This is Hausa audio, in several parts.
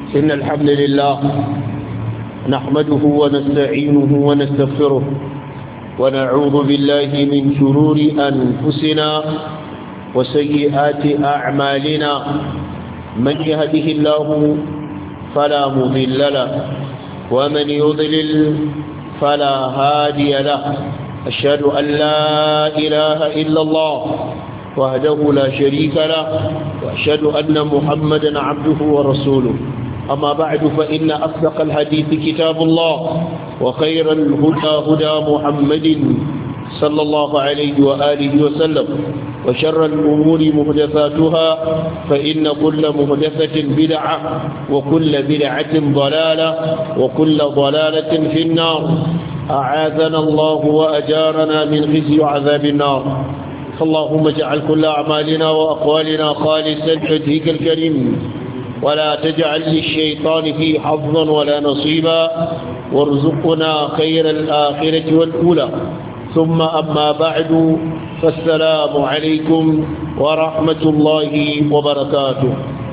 إن الحمد لله نحمده ونستعينه ونستغفره ونعوذ بالله من شرور أنفسنا وسيئات أعمالنا من يهده الله فلا مضل له ومن يضلل فلا هادي له أشهد أن لا إله إلا الله وحده لا شريك له وأشهد أن محمدا عبده ورسوله أما بعد فإن أصدق الحديث كتاب الله وخير الهدى هدى محمد صلى الله عليه وآله وسلم وشر الأمور محدثاتها فإن كل محدثة بدعة وكل بدعة ضلالة وكل ضلالة في النار أعاذنا الله وأجارنا من خزي وعذاب النار فاللهم اجعل كل أعمالنا وأقوالنا خالصا لوجهك الكريم ولا تجعل للشيطان فيه حظا ولا نصيبا وارزقنا خير الآخرة والأولى ثم أما بعد فالسلام عليكم ورحمة الله وبركاته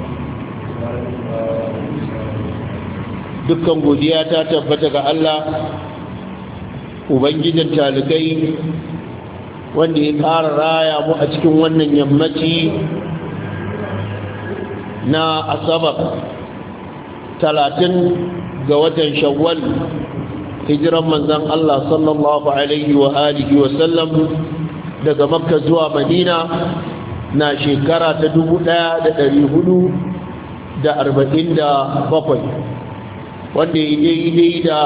dukkan godiya ta tabbata ga Allah ubangijin talikai wanda ya ƙara raya mu a cikin wannan yammaci na asabar 30 ga watan shawwal hijiran manzon Allah sallallahu alaihi wa alihi wa sallam daga makka zuwa madina na shekara ta 1447 wanda ya daidai da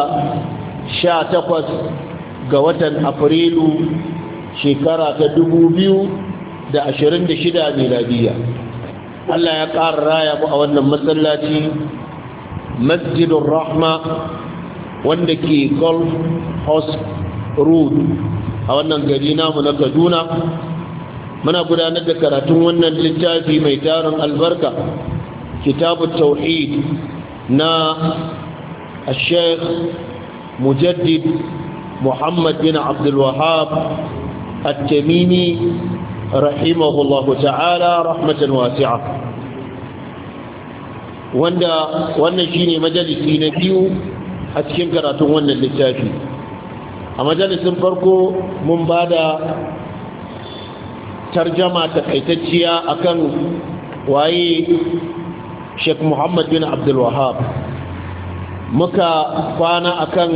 18 ga watan afrilu shekara ta 2026 miladiya. Allah ya ƙara raya mu a wannan masallaci masjidun rahma wanda ke golf house road a wannan gari namu na Kaduna. Muna gudanar da karatun wannan littafi mai tarin albarka kitabut tauhid na الشيخ مجدد محمد بن عبد الوهاب التميمي رحمه الله تعالى رحمة واسعة wannan shine majalisi na biyu a cikin karatun wannan littafi. A majalisin farko mun bada tarjama takaitacciya akan waye Sheikh Muhammad bin Abdul Wahhab. Muka kwana akan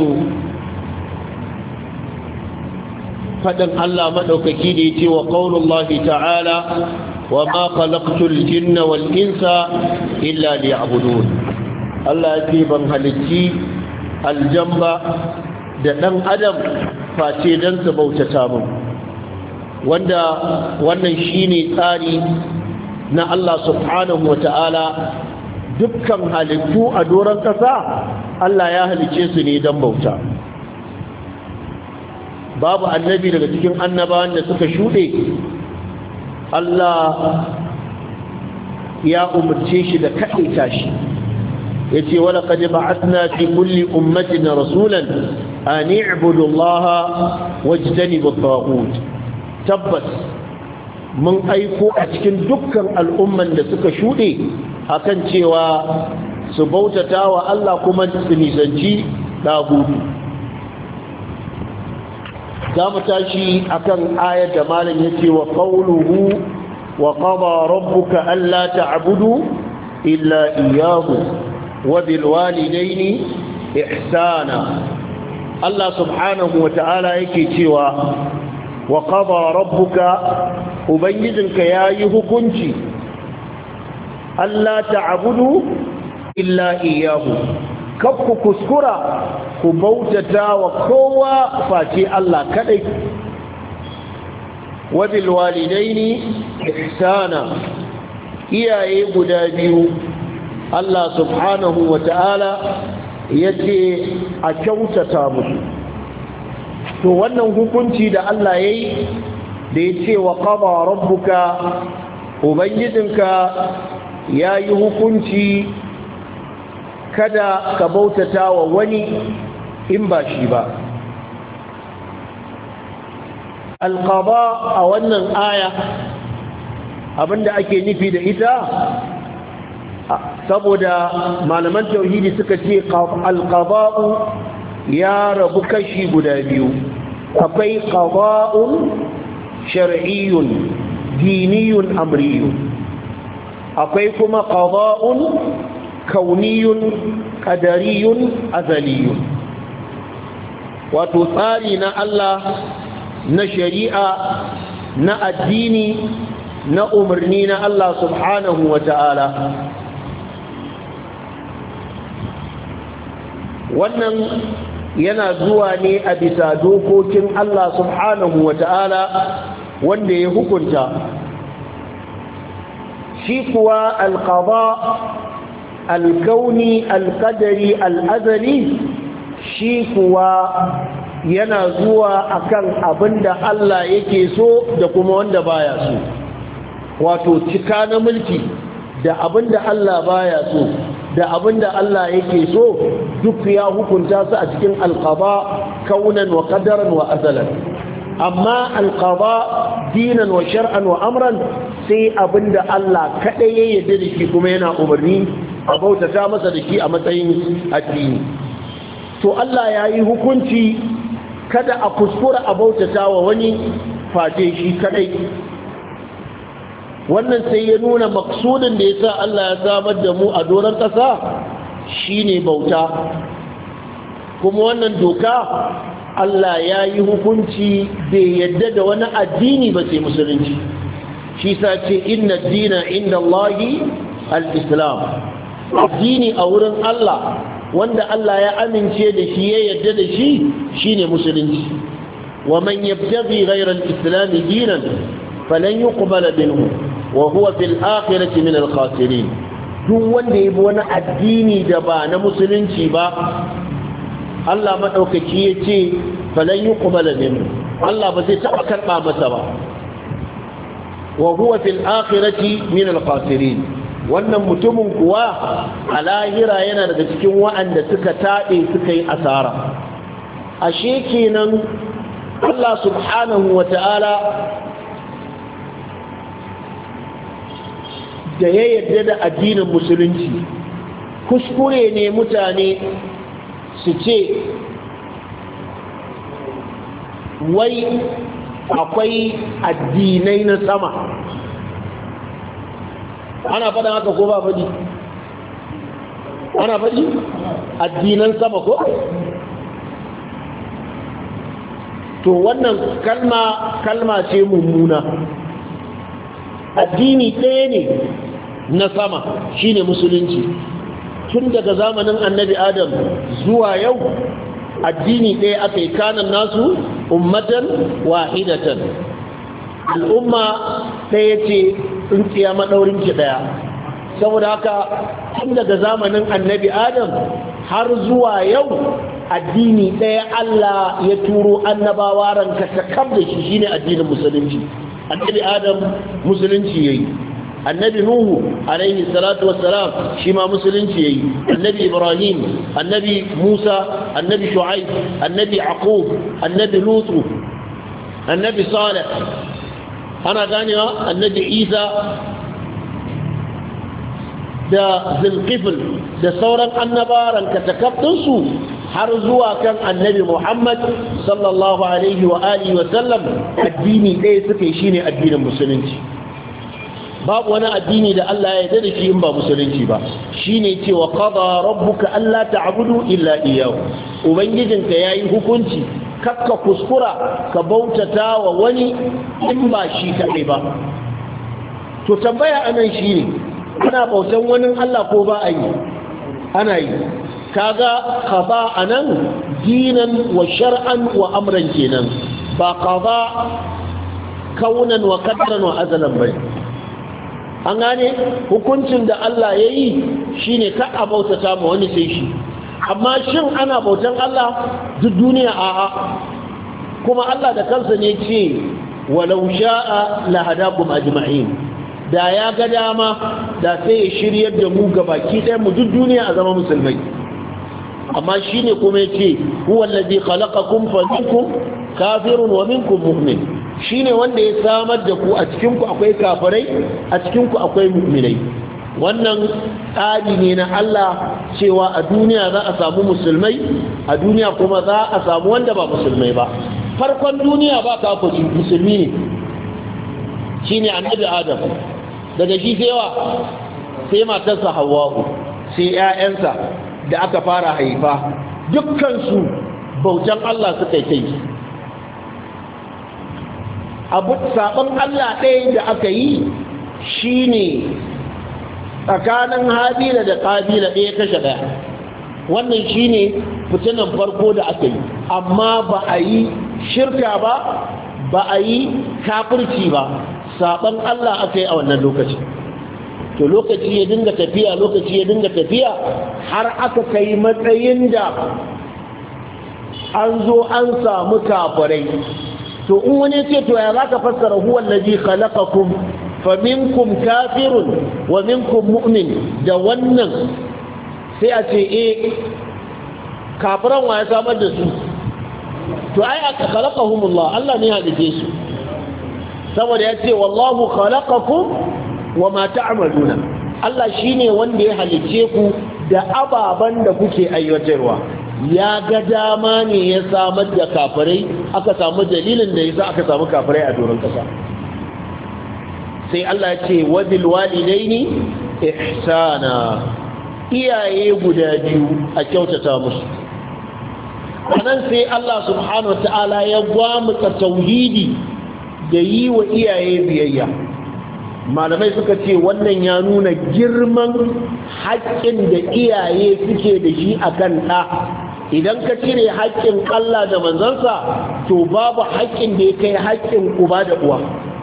fadin Allah madaukaki da yace wa qaulullahi ta'ala wa ma khalaqtul jinna wal insa illa liya'budun. Allah ya ce ban halicci aljamba da dan adam face dan su bautata mun, wanda wannan shine tsari na Allah subhanahu wa ta'ala. Dukkan halittu a doron ƙasa Allah ya halice su ne don bauta. Babu annabi daga cikin annabawan da suka shuɗe Allah ya umarce shi da kaɗaita shi. Ya ce wala qad ba'athna fi kulli ummatin rasulan an i'budu Allaha wajtanibu at-taghut. Tabbas mun aiko a cikin dukkan al'umman da suka shuɗe akan cewa su bautata wa Allah kuma su nisanci dagutu. za mu tashi akan ayar da malam yake wa qawluhu wa qada rabbuka alla ta'budu illa iyyahu wa bil walidayni ihsana. Allah subhanahu wa ta'ala yake cewa wa qada rabbuka, ubangijinka yayi hukunci alla ta'budu illa iyyahu, kakku kuskura ku bautata wa kowa face Allah kadai. wa bil walidaini ihsana, iyaye guda biyu Allah subhanahu wa ta'ala yace a kyautata musu. to wannan hukunci da Allah yayi da yace wa qada rabbuka, ubangijinka yayi hukunci kada ka bautata wa wani in ba shi ba. alqada a wannan aya abinda ake nufi da ita saboda malaman tauhidi suka ce alqada'u ya rabu kashi guda biyu, akwai qada'un shar'iyyun diniyun amriyun, akwai kuma qada'un kauniyun qadariyun azaliyun, wato tsari na Allah na shari'a na addini na umarni na Allah subhanahu wa ta'ala. Wannan yana zuwa ne a bisa dokokin Allah subhanahu wa ta'ala wanda ya hukunta. Shi kuwa alqada alkauni alqadari al'azali shi kuwa yana zuwa akan abinda Allah yake so da kuma wanda baya so, wato cika na mulki da abinda Allah baya so da abinda Allah yake so duk ya hukunta su a cikin alqada kaunan wa qadaran wa azalan. Amma alqada dinan wa shar'an wa amran sai abinda Allah kadai ya yarda da shi kuma yana umarni a bautata masa da shi a matsayin addini. To Allah ya yi hukunci kada a kuskura a bautata wa wani face shi kadai. Wannan sai ya nuna maksudin da ya sa Allah ya samar da mu a doron ƙasa shine bauta, kuma wannan doka Allah ya yi hukunci bai yadda da wani addini ba sai musulunci. Shi sa ce inna dina inda Allahi al-islam, addini a wurin Allah wanda Allah ya amince da shi ya yadda da shi shine musulunci. wa man yabtaghi ghayra al-islam dinan falan yuqbala minhu wa huwa fil akhirati min al-khasirin. Duk wanda yabi wani addini da ba na musulunci ba, Allah madaukaki yace falan yuqbala minhu, Allah ba zai taba karba masa ba, wa huwa fil akhirati min al-khasirin. Wannan mutumin kuwa a lahira yana daga cikin wa'anda suka taɗe suka yi asara. Ashe kenan Allah subhanahu wa ta'ala da ya yarda da addinin musulunci, kuskure ne mutane su ce wai akwai addinai na sama. Ana faɗa haka ko ba faɗi? Ana faɗi? Addinan sama ko? To wannan kalma ce mummuna. Addini ɗaya ne na sama, shine musulunci. Tun daga zamanin annabi Adam zuwa yau addini ɗaya aka yi, kanan nasu ummatan wahidatan. Al'umma ɗaya ce, tsintsiya maɗaurinki ɗaya. Saboda haka tun daga zamanin annabi Adam har zuwa yau addini ɗaya Allah ya turo annabawa ranka ta kaf da shi, shine addinin musulunci. Annabi Adam musulunci yayi, annabi Nuhu alaihi salatu wassalam shi ma musulunci yayi, annabi Ibrahim, annabi Musa, annabi Shu'aib, annabi Yaqub, annabi Lut, annabi Salih, ana ganewa, annabi Isa da Zulkifl da sauran annabawan katakaftinsu har zuwa kan annabi Muhammad sallallahu alaihi wa alihi wa sallam, addini ɗaya suka yi, shine addinin musulunci. Babu wani addini da Allah ya yarda da shi in ba musulunci ba. Shine cewa qada rabbuka alla ta'budu illa iyyahu, ubangijinka yayi hukunci kakka kuskura ka bautata wa wani in ba shi kaɗai ba. To tambaya anan shine, ana bautan wani Allah ko ba a yi? Ana yi. Kaga qada anan dinan wa shar'an wa amran kenan, ba qada kaunan wa qadran wa azalan bai. An gane hukuncin da Allah ya yi shine ka a bautata ma wani sai shi. Amma shin ana bautan Allah duk duniya? A'a. Kuma Allah da kansa ne ce walau sha'a lahadakum ajma'in, da ya ga dama da sai ya shiryar da mu gabaki ɗaya mu duk duniya a zama musulmai. Amma shine kuma yace huwa allazi khalaqakum fa minkum kafirun wa minkum mu'min, shine wanda ya samar da ku, a cikin ku akwai kafirai, a cikin ku akwai mu'minai. wannan tsari ne na Allah cewa a duniya za a samu musulmai, a duniya kuma za a samu wanda ba musulmai ba. Farkon duniya ba kafiri, musulmi ne, shine annabi Adam, daga shi sai wa sai matarsa Hawwa'u, sai ƴaƴansa da aka fara haifa, dukkansu bautan Allah suka yi. Abu saban Allah ɗaya da aka yi shine tsakanin Habila da Qabila ɗaya kashe ɗaya. Wannan shine fitinan farko da aka yi, amma ba a yi shirka ba a yi kafirci ba, saban Allah aka yi a wannan lokaci. To lokaci ya dinga tafiya har aka kai matsayin da an zo an samu kafirai. To in wani ce to ya zaka fassara huwa allazi khalaqakum faminkum kafirun wa minkum mu'min, da wannan sai a ce kafiran wa ya samar da su? To ai aka khalaqahumullah, Allah ne ya halice su, saboda ya ce wallahu khalaqakum wa ma ta'maluna. Allah shine wanda ya halice ku da ababan da kuke aiwatarwa. Ya ga dama ne ya samar da kafirai, aka samu dalilin da yasa aka samu kafirai a doron kasa. Sai Allah ya ce wadil walidaini ihsana, iyaye guda biyu a kyautata musu. Wannan sai Allah subhanahu wataala ya gwamutsa tauhidi da yi wa iyaye biyayya. Malamai suka ce wannan ya nuna girman haƙƙin da iyaye suke da shi akan ɗa. Idan ka cire haƙƙin Allah da manzansa, to babu haƙƙin da ya kai haƙƙin uba da uwa.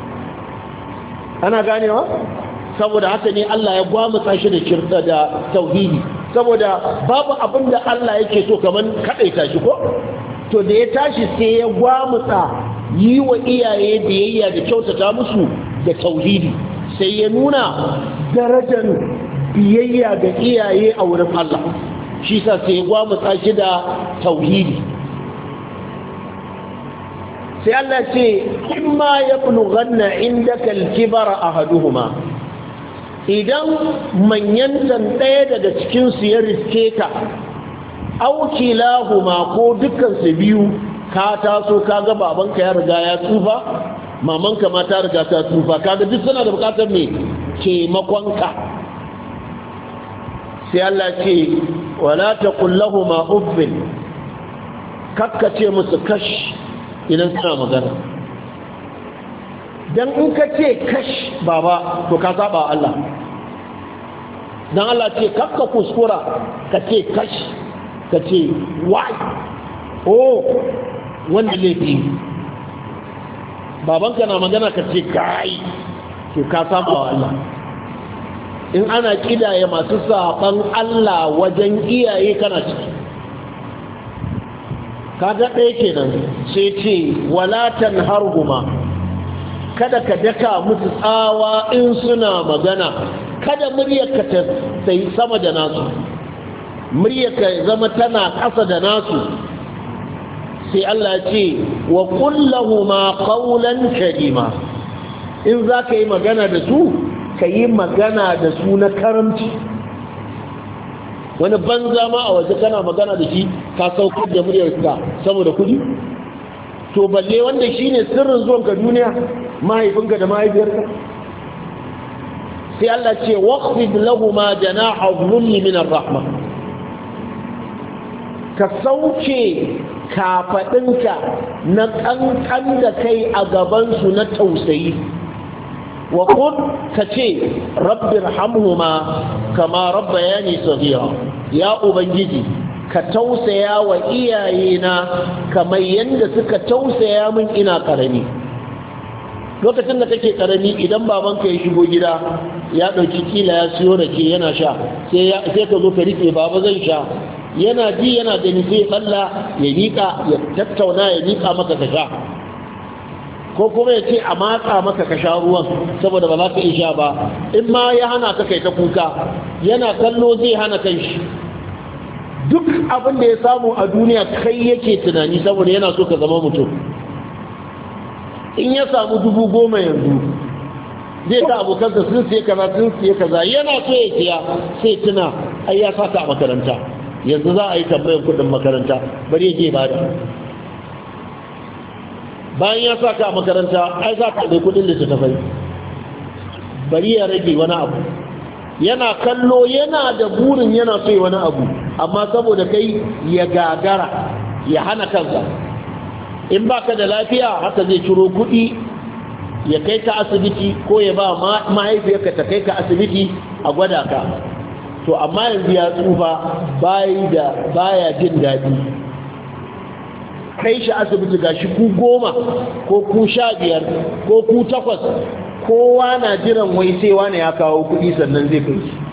Ana ganewa? Saboda haka ne Allah ya gwamutsa shi da shirka da tauhidi, saboda babu abin da Allah yake so kamar kaɗaita shi ko? To da ya tashi sai ya gwamutsa yi wa iyaye biyayya da kyautata musu da tauhidi, sai ya nuna darajar biyayya ga iyaye a wurin Allah. Shi sa sai ya gwamutsa shi da tauhidi. Sai Allah ce in ma ya bulughanna indaka al-kibara ahaduhuma, idan manyantan ɗaya daga cikinsu ya riske ka, aw kilahuma ko dukkan su biyu, ka taso kaga babanka ya riga ya tsufa, mamanka ma ta riga ta tsufa, kaga duk suna da bukatar me taimakonka. Sai Allah ce wala taqul lahumu uffin, kakkace musu kash idan suna magana. Dan in ka ce kash baba, to ka saba Allah. Dan Allah ce kakka kuskura ka ce kash, ka ce why, oh wanda laifi. Babanka na magana ka ce kai, to ka saba wa Allah. In ana kidaya masu saban Allah wajen iyaye kana ciki. Kaga ɗaya kenan. Sai ce wala tanharhuma, kada ka daka musu tsawa in suna magana, kada muryarka ta sai sama da nasu, muryarka zama tana ƙasa da nasu. Sai Allah ce wa qul lahumu qawlan karima, in za ka yi magana da su, ka yi magana da su na karamci. Wani banza ma a waje kana magana da shi ka saukar da muryarka saboda kudi? To balle wanda shine sirrin zuwanka duniya, mahaifinka da mahaifiyarka. Sai Allah ce waqfid lahumu janaha dhulli min ar-rahma, ka sauke kafaɗinka na ƙanƙan da kai a gabansu na tausayi. Wa qul ka ce rabbir hamhuma kama rabbayani saghira, ya ubangiji ka tausaya wa iyayena kamar yadda suka tausaya min ina karami. Lokacin da kake karami, idan babanka ya shigo gida ya ɗauki kila ya siyo rake yana sha, sai ka zo ka rike baba zan sha, yana ji yana gani sai tsalla ya miƙa, ya tattauna ya miƙa maka ka sha, ko kuma ya ce a matsa maka ka sha ruwan saboda ba za ka iya sha ba. In ma ya hana ka kai ta kuka, yana kallo zai hana kan shi. Duk abin da ya samu a duniya kai yake tunani saboda yana so ka zama mutum. In ya samu 10,000 yanzu, zai ga abokansa sun siya kaza yana so ya siya sai tuna ai ya saka a makaranta yanzu za a yi tambayar kudin makaranta bari ya je bada bayan ya saka a makaranta ai za ka ɗai kudin littattafai bari ya rage wani abu yana kallo yana da burin yana so wani abu amma saboda kai ya gagara ya hana kansa in baka da lafiya haka zai ciro kudi ya kai ka asibiti ko ya ba mahaifiyarka ta kai ka asibiti a gwada ka to amma yanzu ya tsufa baya jin daɗi kai shi asibiti gashi ku 10 ko ku 15 ko ku 8 kowa na jiran wai sai wani ya kawo kuɗi sannan zai kai shi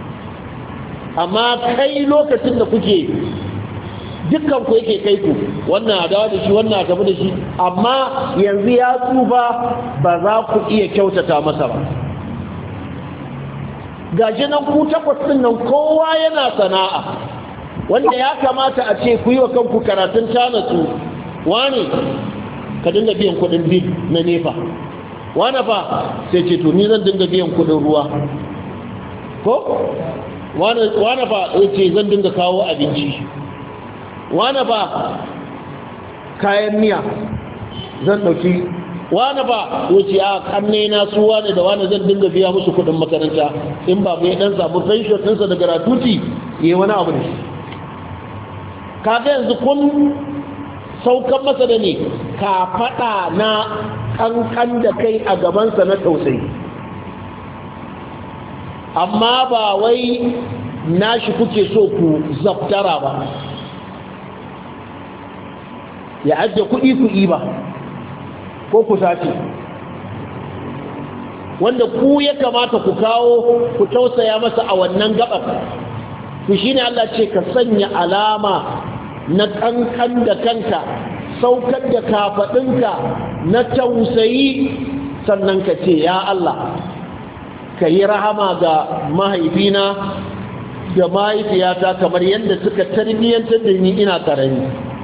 amma kai lokacin da kuke dukkan ku yake kai ku wannan a dawo da shi wannan a tafi da shi amma yanzu ya tsufa ba za ku iya kyautata masa ba gashi nan ku 8 din nan kowa yana sana'a wanda ya kamata a ce ku yi wa kanku karatun tanatsu wani ka dinga biyan kuɗin bil na nefa wani fa sai ce to ni zan dinga biyan kuɗin ruwa ko wani fa ce zan dinga kawo abinci wani ba kayan miya zan dauki wani ba wuce a kanne na su wani da wani zan dinga biya musu kudin makaranta in ba mai dan samu pension ɗinsa da gratuity yi wani abu da shi kaga yanzu kun saukan masa da ne ka faɗa na kankan da kai a gabansa na tausayi amma ba wai nashi kuke so ku zaftara ba ya ajiye kuɗi ba ko ku sace wanda ku ya kamata ku kawo ku tausaya masa a wannan gabar to shine Allah ce ka sanya alama na kankan da kanka saukar da kafadinka na tausayi sannan ka ce ya Allah ka yi rahama ga mahaifina da mahaifiyata kamar yadda suka tarbiyyantar da ni ina karami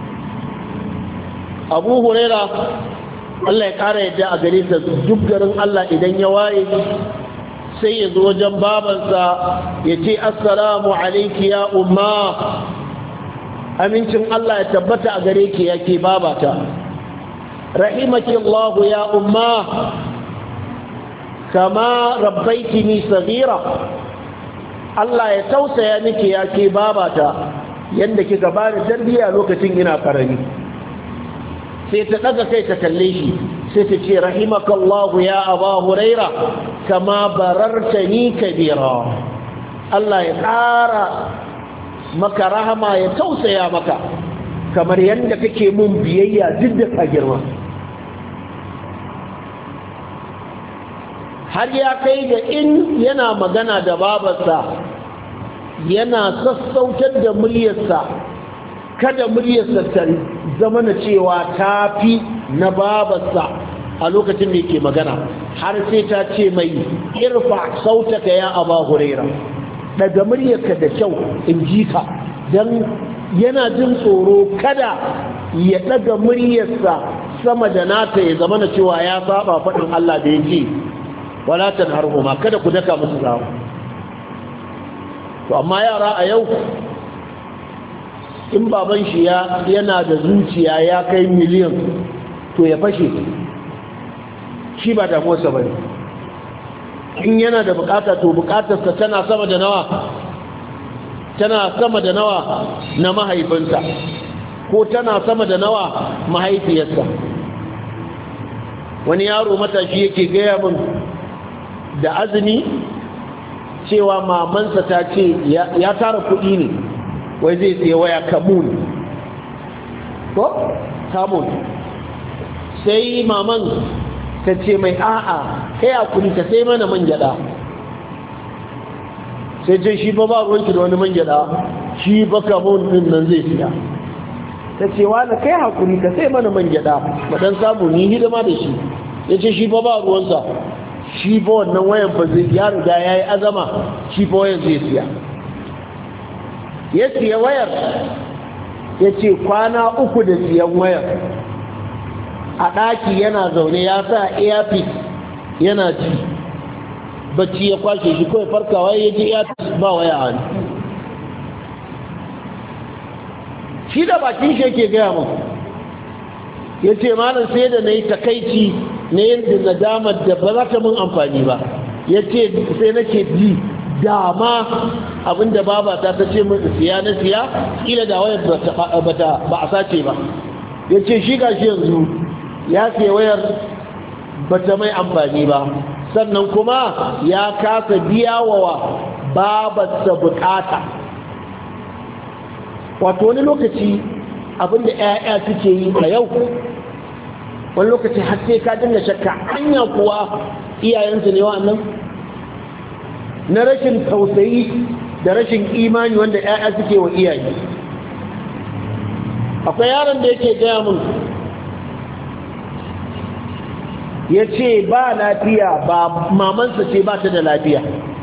Abu Huraira Allah ya kara yadda a gare sa duk garin Allah idan ya waye sai ya zo wajen babansa ya ce assalamu alayki ya umma amincin Allah ya tabbata a gare ki yake babata rahimaki Allah ya umma kama rabbaitini saghira Allah ya tausaya miki yake babata yanda kika bani tarbiya lokacin ina karami sai ta daga kai ta kalle shi sai ta ce rahimakallahu ya aba huraira kama barartani kabira Allah ya ƙara maka rahama ya tausaya maka kamar yadda kake mun biyayya duk da girma har ya kai da in yana magana da babarsa yana sassautar da muryarsa kada muryarsa ta zama na cewa ta fi na babarsa a lokacin da yake magana har sai ta ce mai irfa sautaka ya aba huraira daga muryarka da kyau in ji ka don yana jin tsoro kada ya daga muryarsa sama da nata ya zama na cewa ya saba faɗin Allah da yake wala tanharhuma kada ku daka musu zawo to amma yara a yau in baban shi yana da zuciya ya kai miliyan to ya fashe shi ba damuwarsa ba ne in yana da bukata to bukatarsa tana sama da nawa na mahaifinsa ko tana sama da nawa mahaifiyarsa wani yaro matashi yake gaya min da azumi cewa mamansa ta ce ya tara kuɗi ne wai zai tsaye waya kamun ko? kamun sai maman ta ce mai a'a kai a kuri ka sai mana man gyada sai ce shi ba ruwanki da wani man gyada shi ba kamun din nan zai siya ta ce wani kai hakuri ka sai mana man gyada madan samu ni hidima da shi ya ce shi ba ruwansa shi ba wannan wayan ba zai ya riga ya yi azama shi ba wayan zai siya ya siya wayar ya ce kwana 3 da siyan wayar a ɗaki yana zaune ya sa earpiece yana ji bacci ya kwashe shi kawai farkawa ya je ya ba waya hannu. Shi da bakin shi yake gaya mun ya ce malam sai da na yi takaici na yin nadamar da ba za ta mun amfani ba. Ya ce sai nake ji dama abinda babata ta ce min siya na siya kila da wayar ba a sace ba. Ya ce shi gashi yanzu ya siya wayar bata mai amfani ba, sannan kuma ya kasa biya wa babarsa bukata. Wato wani lokaci abinda 'ya'ya suke yi a yau, wani lokaci har sai ka dinga shakka hanya kuwa iyayensu ne wa'annan, na rashin tausayi da rashin imani wanda 'ya'ya suke wa iyaye. Akwai yaron da yake gaya mun ya ce ba lafiya, ba mamansa ce ba ta da lafiya,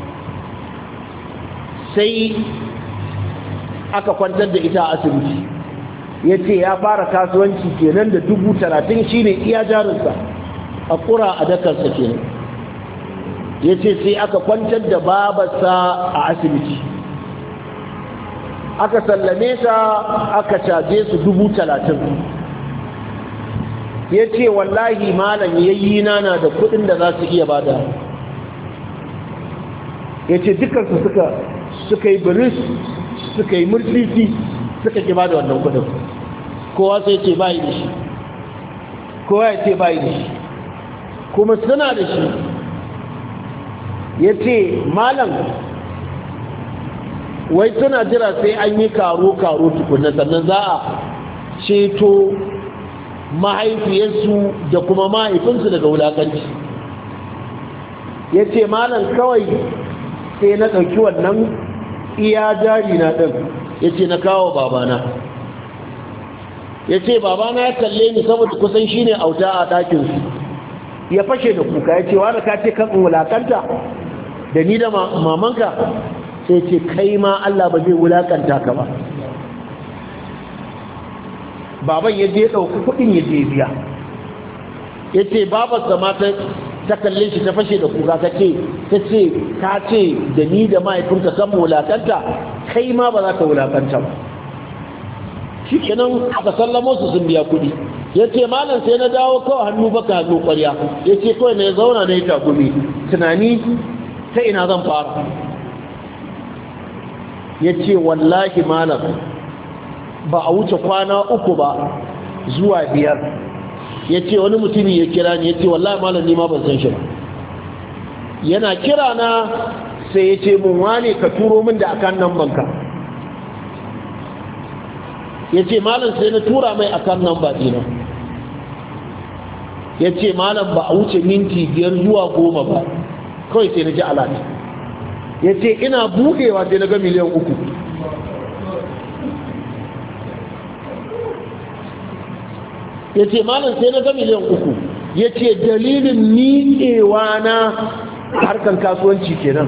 sai aka kwantar da ita a asibiti. Ya ce ya fara kasuwanci kenan da 30,000 shine iya jarinsa a kura a dakarsa kenan. Ya ce sai aka kwantar da babarsa a asibiti, aka sallame ta, aka caje su 30,000. Ya ce wallahi malam yayi na da kudin da za su iya bada. Ya ce dukansu suka yi biris, suka yi murtisi, suka ki bada wannan kudin. Kowa sai ce bayi da shi, kowa ya ce bayi da shi, kuma suna da shi. Ya ce malam wai suna jira sai an yi karo-karo tukuna sannan za a ceto mahaifiyarsu da kuma mahaifinsu daga wulakanci. Ya ce malam kawai sai na ɗauki wannan iya jari na ɗin, ya ce na kawo babana. Ya ce babana ya kalle ni saboda kusan shi ne auta a ɗakinsu, ya fashe da kuka. Ya ce wani ka ce kan wulakanta da ni da mamanka? Sai ce kai ma Allah ba zai wulakanta ka ba. Baban ya je ɗauki kuɗin ya je biya. Ya ce babarsa ma ta kalle shi ta fashe da kuka, ta ce da ni da mahaifinka kan wulakanta, kai ma ba za ka wulakanta ba. Shi kenan aka sallamo su sun biya kuɗi. Ya ce malam sai na dawo kawai hannu baka hannu ƙwarya. Ya ce kawai na ya zauna na yi takumi tunani ta ina zan fara. Ya ce wallahi malam ba a wuce kwana 3 ba zuwa 5. Ya ce wani mutumi ya kira ni, ya ce wallahi malam ni ma ban san shi ba. Yana kira na sai ya ce mun wane ka turo min da akan nan banka. Ya ce malam sai na tura mai akan nan ba dina. Ya ce malam ba a wuce minti 5 zuwa 10 ba kawai sai na ji alati. Ya ce ina buɗewa sai na ga miliyan 3. Ya ce malam sai na ga miliyan 3. Ya ce dalilin miƙewa na harkan kasuwanci kenan.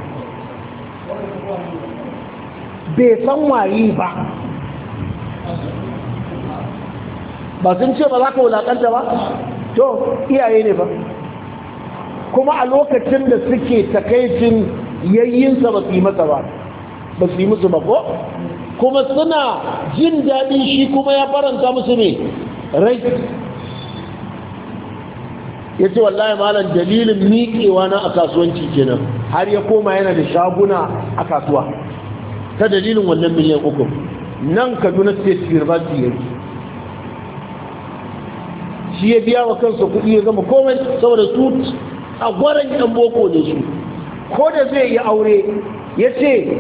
Bai san waye ba. Ba sun ce ba za ka wulaƙanta ba? To iyaye ne ba. Kuma a lokacin da suke takaicin yayyinsa ba su yi masa ba, ba su yi musu ba ko? Kuma suna jin daɗin shi kuma ya faranta musu ne rai. Ya ce wallahi malam dalilin miƙewa na a kasuwanci kenan, har ya koma yana da shaguna a kasuwa ta dalilin wannan miliyan 3 nan Kaduna State University yake. Shi ya biya wa kansa kuɗi ya gama komai saboda su a gwaran ɗan boko ne su. Ko da zai yi aure ya ce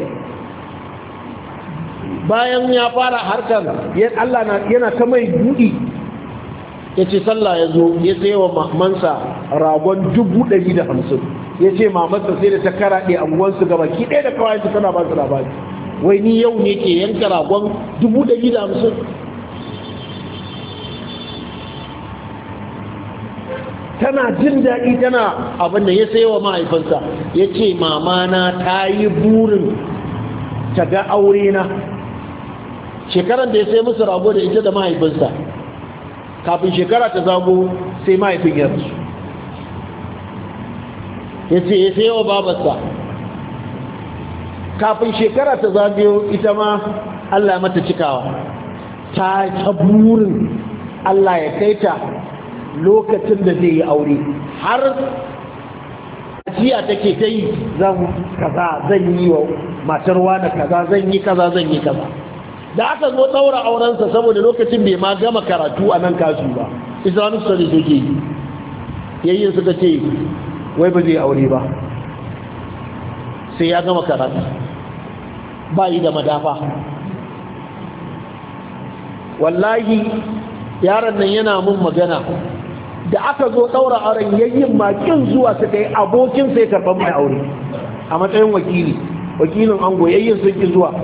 bayan ya fara harkar Allah yana ta mai buɗi, ya ce sallah ya zo ya sayi wa mamansa ragon 150,000. Ya ce mamansa sai da ta karaɗe anguwansu gaba ki ɗaya da kawai ta tana ba su labari, wai ni yau ne ke yanka ragon 150,000. Tana jin daɗi tana abin da ya sayi wa mahaifinsa. Ya ce mamana ta yi burin ta ga aure na. Shekaran da ya sai musu rago da ita da mahaifinsa, kafin shekara ta zago sai mahaifin ya rasu. ya ce ya sayo babarsa. Kafin shekara ta zagayo ita ma Allah mata cikawa, ta burin Allah ya kai ta lokacin da zai yi aure, har jiya take ta yi zan yi wa matar wani kaza, zan yi kaza. Da aka zo ɗaura aurensa, saboda lokacin bai ma gama karatu a nan kasu ba, islamic studies yake yi, yayin suka ce wai ba zai aure ba sai ya gama karatu, ba yi da madafa. Wallahi yaron nan yana mun magana, da aka zo ɗaura auren yayin makin zuwa suka yi, abokin sai karɓar mai aure a matsayin wakilin ango, yayin sun ki zuwa.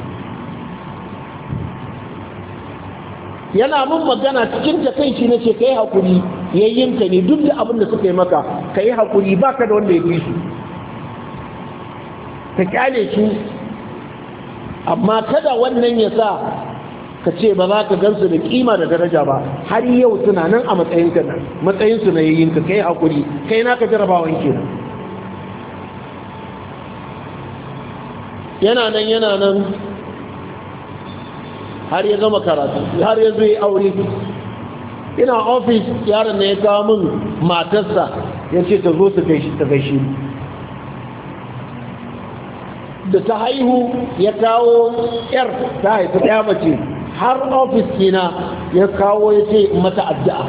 Yana mun magana cikin takaici na ce ka yi haƙuri, yayyinka ne, duk da abin da suka yi maka ka yi haƙuri, ba ka da wanda ya fi su, ka kyale su, amma kada wannan ya sa ka ce ba za ka gansu da kima da daraja ba. Har yau suna nan a matsayinsu na yayyinka, ka yi haƙuri, kai naka jarabawan kenan. yana nan har ya gama karatu, har ya zo ya aure. Ina ofis yaron da ya kawo min matarsa ya ce ta zo ta gaishe. Da ta haihu ya kawo yar, ta haifi ɗaya mace, har ofis kina ya kawo ya ce mata addu'a.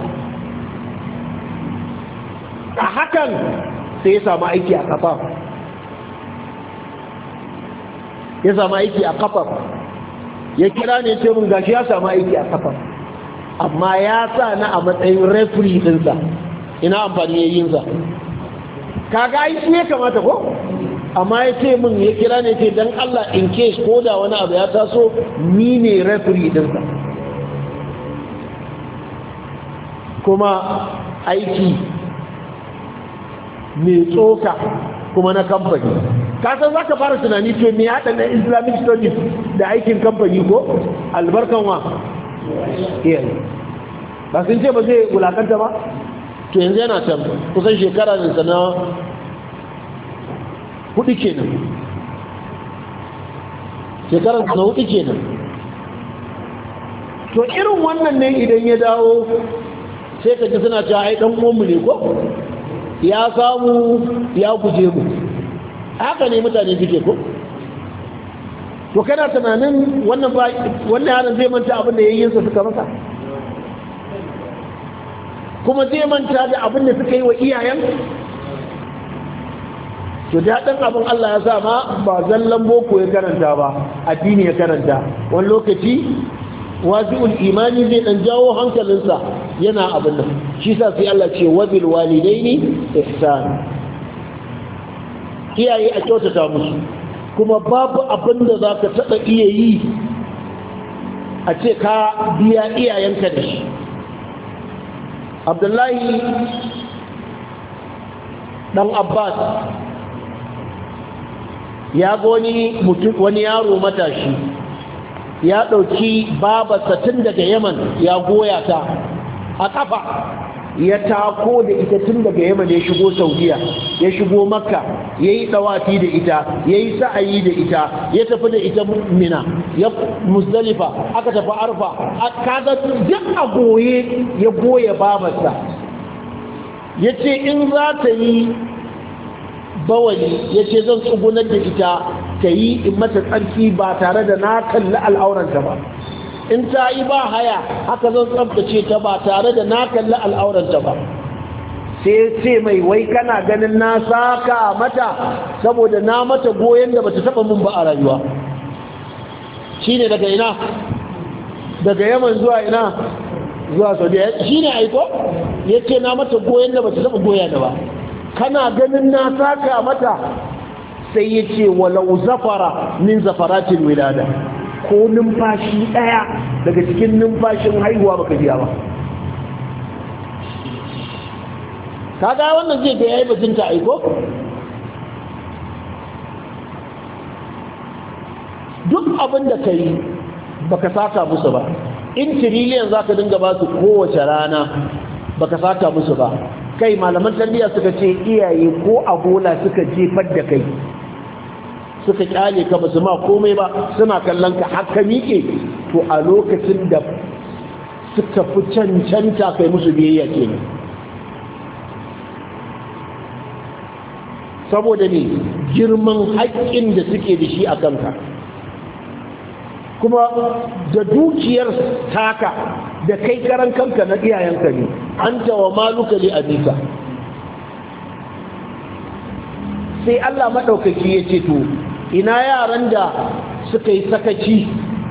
A hakan sai ya samu aiki a kafa. Ya kira ne ce mun gashi ya samu aiki a kafa, amma ya sa na a matsayin referee dinsa. Ina amfani yayinsa, kaga aiki ya kamata ko? Amma ya ce mun, ya kira ne ce dan Allah in case ko da wani abu ya taso ni ne referee dinsa. Kuma aiki mai tsoka kuma na kamfani. Kasan za ka fara tunani to me haɗa na Islamic studies da aikin kamfani ko? Albarkan wa? Ba sun ce ba zai wulakanta ba? To yanzu yana can kusan shekara ne sana 4 kenan. Shekaran sana 4 kenan. To irin wannan ne idan ya dawo sai ka ji suna cewa ai dan uwanmu ne ko? Ya samu ya guje mu. Haka ne mutane suke ko? To kana tunanin wannan yaron zai manta abin da yayyinsa suka masa? Kuma zai manta da abin da suka yi wa iyayen? To daɗin abin Allah ya sa ma ba zallan boko ya karanta ba, addini ya karanta. Wani lokaci wasi'ul imani zai dan jawo hankalinsa yana abin nan. Shi sa sai Allah ce wa bil walidaini ihsan. Iyaye a kyautata musu, kuma babu abin da za ka taɓa iya yi a ce ka biya iyayenka da shi. Abdullahi ɗan Abbas ya ga wani yaro matashi ya ɗauki babarsa tun daga Yaman ya goya ta a ƙafa, ya tako da ita tun daga Yaman ya shigo Saudiya, ya shigo Makka, ya yi ɗawafi da ita, ya yi sa'ayi da ita, ya tafi da ita Mina, ya Muzdalifa, aka tafi Arfa, kaga duk a goye ya goya babarsa. Ya ce in za ta yi bawali, ya ce zan tsugunar da ita ta yi in mata tsarki ba tare da na kalli al'auranta ba. In ta yi ba haya, haka zan tsabtace ta ba tare da na kalli al'auranta ba. Sai ce mai, wai kana ganin na saka mata saboda na mata goyon da bata taba mun ba a rayuwa? Shine daga ina? Daga Yaman zuwa ina? Zuwa Saudiya. Shine aiko? Yace na mata goyon da bata taba goya da ba. Kana ganin na saka mata? Sai yace walau zafara min zafaratil wilada. Ko numfashi ɗaya daga cikin numfashin haihuwa baka biya ba. Kaga wannan zai ga yayi bajinta aiko? Duk abin da kai baka saka musu ba. In tiriliyan zaka dinga ba su kowace rana baka saka musu ba. kai malaman tarbiyya suka ce iyaye ko a bola suka jefar da kai suka kyale ka ba su ma komai ba suna kallon ka haka miƙe to a lokacin da suka fi cancanta kai musu biyayya kenan saboda ne girman haƙƙin da suke da shi a kanka kuma da dukiyar taka da kai karan kanka na iyayenka ne an tawa maluka li abika sai Allah maɗaukaki ya ce to ina yaran da suka yi sakaci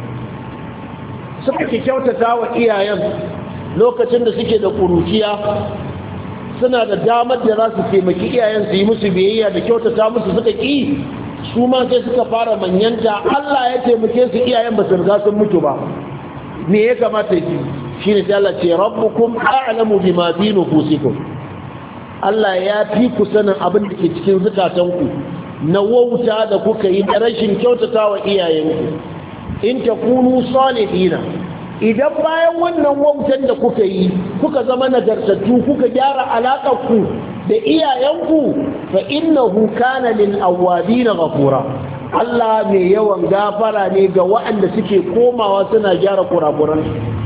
suka kyautata wa iyayen lokacin da suke da ƙuruciya suna da damar da za su taimaki iyayen su yi musu biyayya da kyautata musu suka ƙi su ma sai suka fara manyanta Allah ya taimake su iyayen ba su riga sun mutu ba me ya kamata yi shine sai Allah ce rabbukum a'lamu bima fi nufusikum Allah ya fi ku sanin abin da ke cikin zukatanku na wauta da kuka yi da rashin kyautatawa iyayenku in takunu salihina idan bayan wannan wautan da kuka yi kuka zama nagartattu kuka gyara alaƙarku da iyayenku fa innahu kana lil awwabin ghafura Allah mai yawan gafara ne ga waɗanda suke komawa suna gyara kurakuran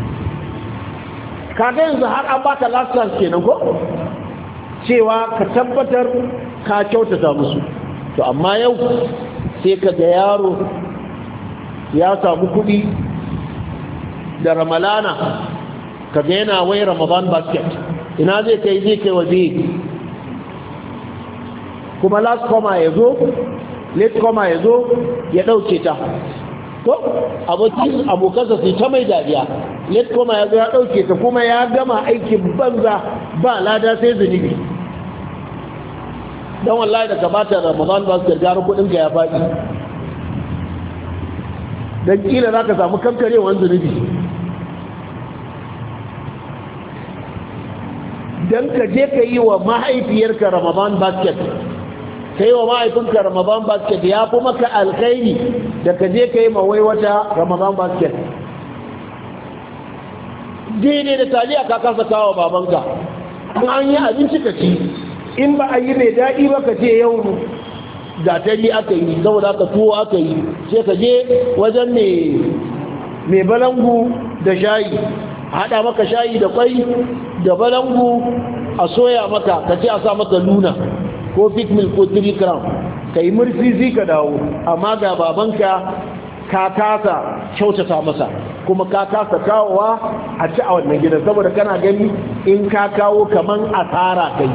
kaga yanzu har an baka last chance kenan ko cewa ka tabbatar ka kyautata musu to amma yau sai ka ga yaro ya samu kuɗi da ramalana ka ga yana wai ramadan basket ina zai kai waje kuma last koma ya zo late koma ya zo ya ɗauke ta to abokansa su ta mai dariya late koma ya zo ya ɗauke ta kuma ya gama aikin banza ba lada sai zunubi don wallahi da gabata ramadan basket gara kudinka ya faɗi don kila za ka samu kankarewan zunubi don ka je ka yi wa mahaifiyarka ramadan basket ka yi wa mahaifinka ramadan basket ya fi maka alkhairi da ka je ka yi mawai wata ramadan basket daidai da taliya ka kasa kawo babanka an yi abinci ka ci in ba a yi mai daɗi ba ka ce yau gatari aka yi saboda aka tuwo aka yi sai ka je wajen mai balangu da shayi haɗa maka shayi da kwai da balangu a soya maka ka ce a sa maka luna ko fig milk ko 3 gram ka yi murfi ka dawo amma ga babanka ka kasa kyautata masa kuma ka kasa kawowa a ci a wannan gidan saboda kana gani in ka kawo kaman asara kai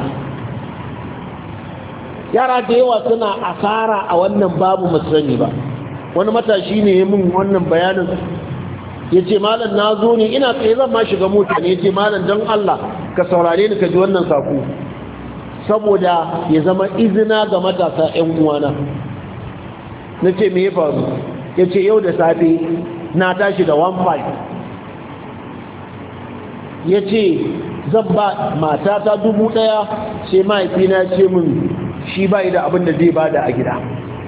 yara da yawa suna asara a wannan babu masani ba wani matashi ne ya mun wannan bayanin ya ce malam na zo ne ina tsaye zan ma shiga mota ne ya ce malam don Allah ka saurare ni ka ji wannan sako saboda ya zama izina ga matasa 'yan uwana na ce me ya faru ya ce yau da safe na tashi da 1,500 ya ce zan ba matata 1,000 sai mahaifina ce min shi bai da abin da zai bada a gida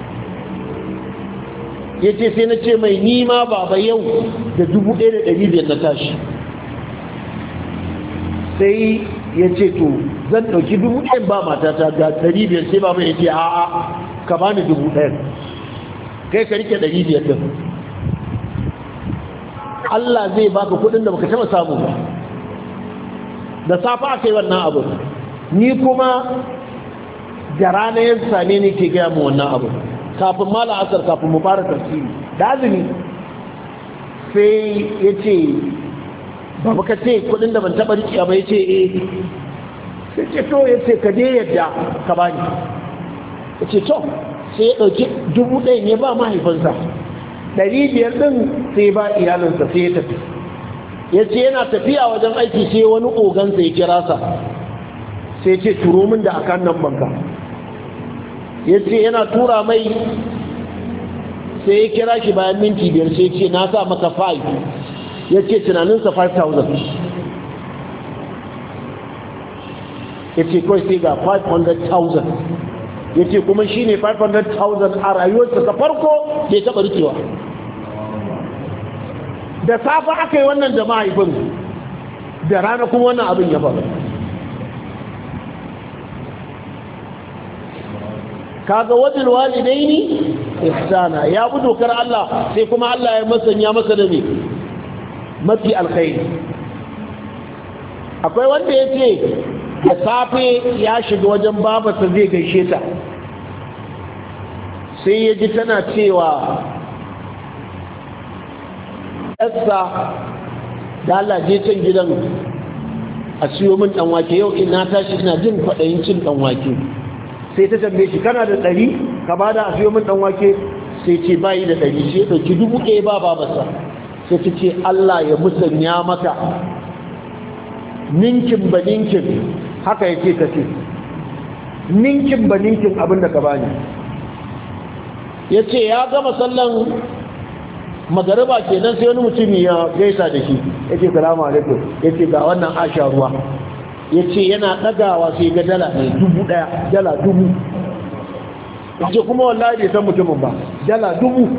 ya ce sai na ce mai nima baba yau da 1,500 na tashi sai ya ce to zan ɗauki 1,000 ba matata ga 500 sai baba ya ce a'a ka bani 1,000 kai ka rike 500 din Allah zai baka kudin da baka taba samu ba da safa aka yi wannan abu ni kuma da rana yin sane ne ke gaya mu wannan abu kafin mala asar kafin mu fara tafsiri da azumi sai ya ce ba ka ce kudin da ban taba rikiya ba ya ce sai ce to ya ce ka je yadda ka bani ya ce to sai ya ɗauki 1,000 ne ba mahaifinsa 500 ɗin sai ba iyalinsa sai ya tafi ya ce yana tafiya wajen aiki sai wani ogansa ya kira sa sai ce turo min da akan nan banka ya ce yana tura mai sai ya kira shi bayan minti 5 sai ce na sa maka 5 ya ce tunaninsa 5,000 ya ce kawai sai ga 500,000 ya ce kuma shi ne 500,000 a rayuwarsa ta farko bai taɓa rikewa da safa aka yi wannan da mahaifin da rana kuma wannan abin ya faru kaga wajen walidaini ihsana ya bi dokar Allah sai kuma Allah ya masanya masa da me mafi alkhairi. akwai wanda ya ce da safe ya shiga wajen babarsa zai gaishe ta sai ya ji tana cewa yassa da Allah je can gidan a siyo min dan wake yau ina tashi ina jin kwaɗayin cin dan wake. sai ta tambaye shi kana da 100 ka bada a siyo min dan wake sai ce bayi da 100 sai dauki 1000 ba babarsa sai ta ce Allah ya musanya maka ninkin ba ninkin haka yake ta ce ninkin ba ninkin abinda ka bani. ya ce ya gama sallan magariba kenan sai wani mutumi ya gaisa da shi ya ce salamu alaikum ya ce ga wannan asha ruwa ya ce yana ɗagawa sai ga dala ne 1000 dala 1000 ya ce kuma wallahi bai san mutumin ba dala 1000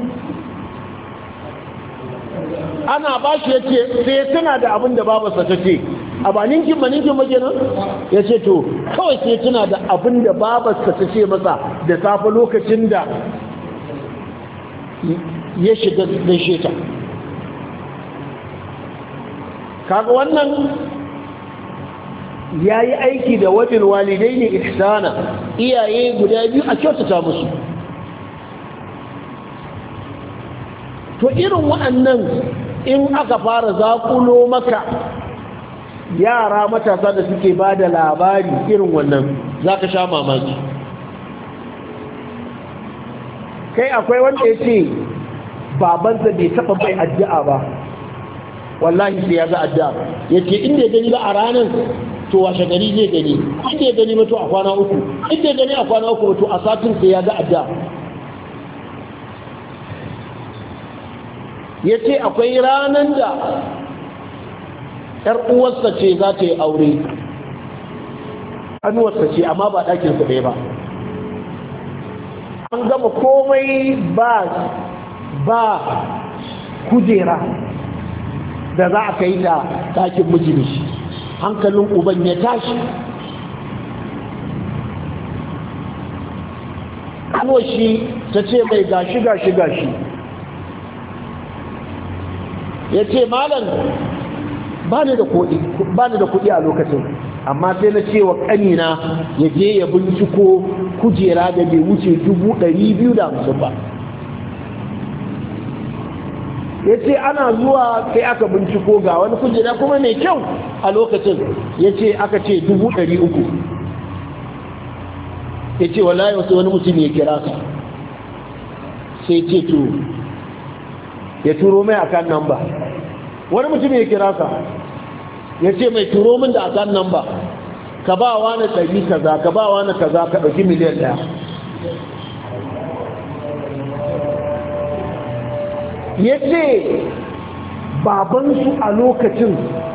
ana ba shi ya ce sai tuna da abin da babarsa ta ce a ba ninkin ba kenan ya ce to kawai sai tuna da abin da babarsa ta ce masa da safe lokacin da ya shiga gaishe ta. kaga wannan ya yi aiki da wajen walidai ne ihsana iyaye guda biyu a kyautata musu. to irin waɗannan in aka fara zakulo maka yara matasa da suke ba da labari irin wannan za ka sha mamaki. kai akwai wanda ya ce babansa bai taɓa bai addu'a ba wallahi sai ya ga addu'a ya ce inda ya gani ba a ranar to washe gari zai gani inda ya gani ba to a kwana uku inda ya gani a kwana uku to a satin sai ya ga addu'a. ya ce akwai ranar da ‘yar uwarsa ce za ta yi aure anuwarsa ce amma ba ɗakinsa ɗaya ba an gama komai ba kujera da za a kai ta ɗakin mijini hankalin uban ya tashi anuwar shi ta ce mai gashi ya ce malam ba ni da kuɗi a lokacin amma sai na cewa ƙanina ya je ya binciko kujera da bai wuce 250 ba. ya ce ana zuwa sai aka binciko ga wani kujera kuma mai kyau a lokacin ya ce aka ce 300. ya ce wallahi wasu wani mutum ya kira ka sai ce to ya turo mai akan namba. wani mutum ya kira ka ya ce mai turo min da akan namba ka ba wa na 100 kaza ka ba wa na kaza ka ɗauki miliyan 1. ya ce babansu a lokacin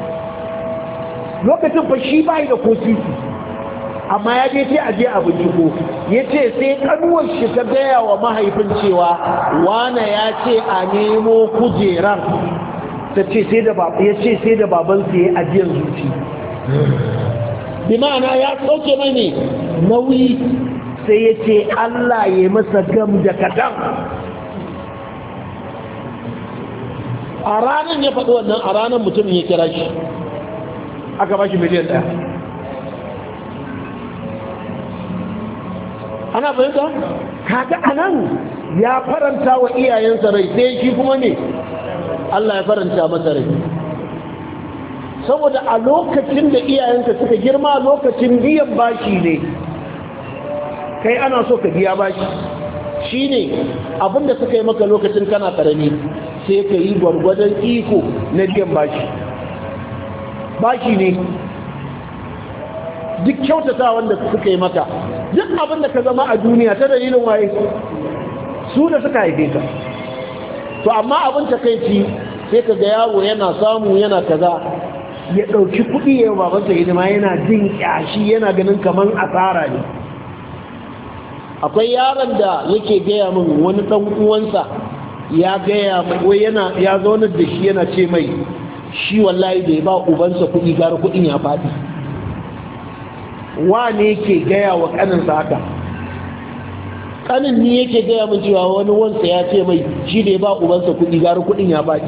fa shi bai da kosisi amma ya je sai aje a binciko ya ce sai kanuwar shi ta gaya wa mahaifin cewa wane ya ce a nemo kujerar ta ce sai da babansu ya ajiyar zuci bi ma'ana ya sauke mai ne nauyi sai ya ce Allah ya masa gam da kadan a ranar ya faɗi wannan a ranar mutumin ya kira shi aka ba shi miliyan 1. ana fahimta? kaga anan ya faranta wa iyayensa rai sai shi kuma ne Allah ya faranta masa rai saboda a lokacin da iyayenka suka girma lokacin biyan bashi ne kai ana so ka biya bashi shine abinda suka yi maka lokacin kana karami sai ka yi gwargwadon iko na biyan bashi ne duk kyautata wanda suka yi maka duk abinda ka zama a duniya ta dalilin waye su da suka haife ka to amma abin takeici sai ka ga yaro yana samu yana kaza ya dauki kudi ya babansa hidima yana jin kyashi yana ganin kaman asara ne. akwai yaron da yake gaya min wani dan uwansa ya gaya mai ya zauna da shi yana ce mai shi wallahi bai ba ubansa kudi gara kudin ya fadi wane ke gaya wa kaninsa haka kanin ni yake gaya min cewa wani wansa ya ce mai shi da ya ba ubansa kuɗi gara kuɗin ya baɗi.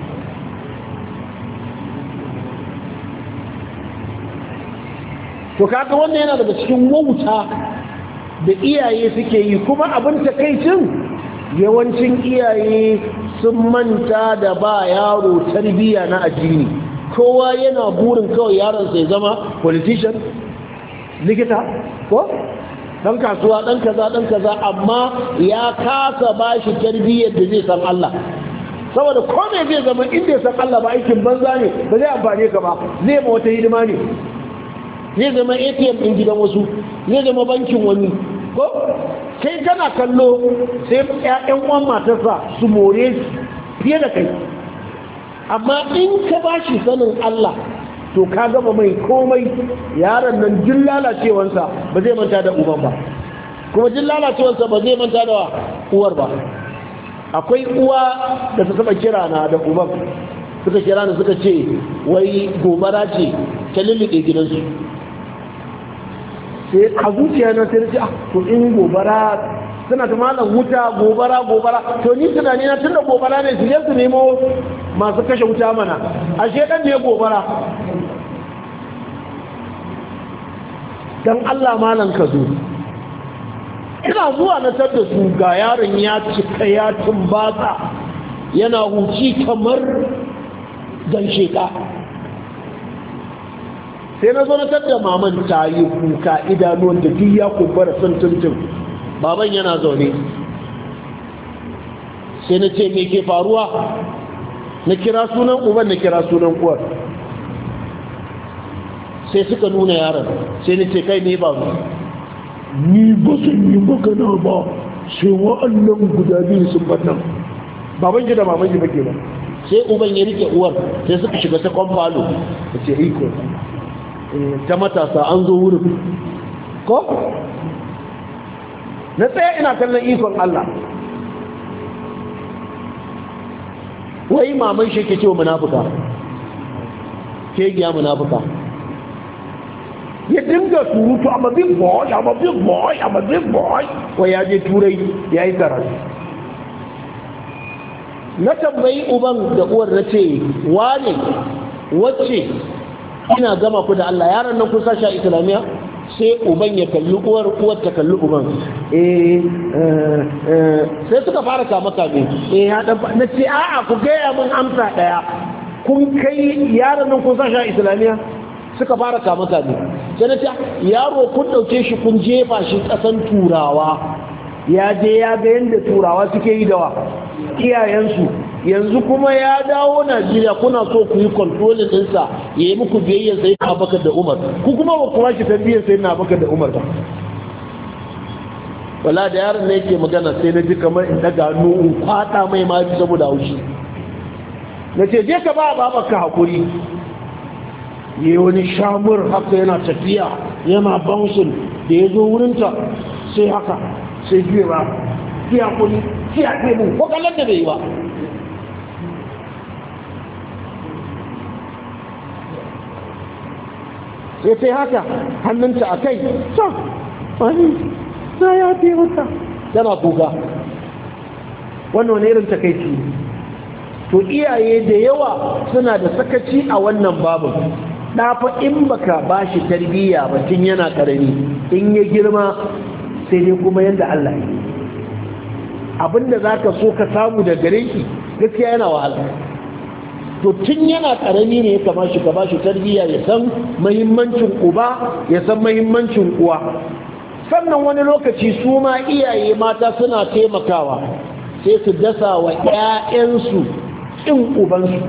To kaga wannan yana daga cikin wauta da iyaye suke yi, kuma abin takaicin yawancin iyaye sun manta da ba yaro tarbiyya na addini. Kowa yana burin kawai yaron sai zama politician, likita, ko dan kasuwa, dan kaza, amma ya kasa bashi tarbiyyar da zai san Allah. Saboda kome zai zama inda ya san Allah ba aikin banza ne, ba zai amfane ka ba, zai ma wata hidima ne, zai zama ATM ɗin gidan wasu, zai zama bankin wani, ko kai kana kallo sai ƴaƴan uwan matarsa su more fiye da kai. Amma in ka bashi sanin Allah to ka gama mai komai. Yaron nan jin lalacewansa ba zai manta da uban ba, kuma jin lalacewansa ba zai manta da uwar ba. Akwai uwa da ta taba kira na da uban, suka kira ni suka ce wai gobara ce ta lullube gidansu. Sai a zuciya na sai ce to in gobara suna ta malam wuta gobara to ni tunani na tunda gobara ne su je su nemo masu kashe wuta mana, ashe dan ne gobara. Dan Allah malam ka zo, ina zuwa na tar da su ga yaron ya cika ya tumbatsa yana huci kamar gansheka. Sai na zo na tar da maman ta yi kuka, idanuwan da duk ya kumbura sun tuntun. Baban yana zaune, sai na ce me ke faruwa, na kira sunan uban na kira sunan uwar, sai suka nuna yaron. Sai na ce kai ne ba ni ba sun yi magana ba sai wa'annan guda biyu sun bannan. Baban ji da maman ji bake ba. Sai uban ya rike uwar, sai suka shiga ta kwamfalo. Ta ce iko ta matasa an zo wurin ko na tsaye ina kallon ikon Allah. Wai maman shi ke cewa munafuka, ke giya munafuka, ya dinga surutu I'm a big boy, wai ya je turai ya yi karatu. Na tambayi uban da uwar na ce wane wacce ina gama ku da Allah, yaron nan kun sashi a islamiyya? Sai uban ya kalli uwar ta kalli uban. Sai suka fara kama kame. Na ce a'a ku gaya min amsa daya, kun kai yaron nan kun sashi a islamiyya? Suka fara kama kame. Sai na ce yaro kun dauke shi kun jefa shi kasan turawa, ya je ya ga yadda turawa suke yi da iyayensu, yanzu kuma ya dawo Najeriya kuna so ku yi kontrolin ɗinsa ya yi muku biyayyar sai na Abubakar da Umar, ku kuma ba ku shi tarbiyyar sai na Abubakar da Umar ba. Wala da yaron ne yake magana sai na ji kamar in daga hannu in kwata mai mafi saboda haushi. Na ce je ka ba babaka hakuri. Yi wani shamur haka yana tafiya yana bouncing, da ya zo wurinta sai haka sai biyu ba ki hakuri ki hakuri mun ko kallon da bai yi ba. Sai sai haka hannunta a kai ta wani na ya fi wata tana kuka. Wannan wani irin takaici. To iyaye da yawa suna da sakaci a wannan babu. Ɗafa in baka ba shi tarbiyya ba tun yana ƙarami, in ya girma sai dai kuma yadda Allah yi. Abinda za ka so ka samu da gare shi gaskiya yana wahala. To tun yana ƙarami ne ya kama shi ka ba shi tarbiyya, ya san mahimmancin uba, ya san mahimmancin uwa. Sannan wani lokaci su ma iyaye mata suna taimakawa sai su dasa wa 'ya'yansu ƙin ubansu.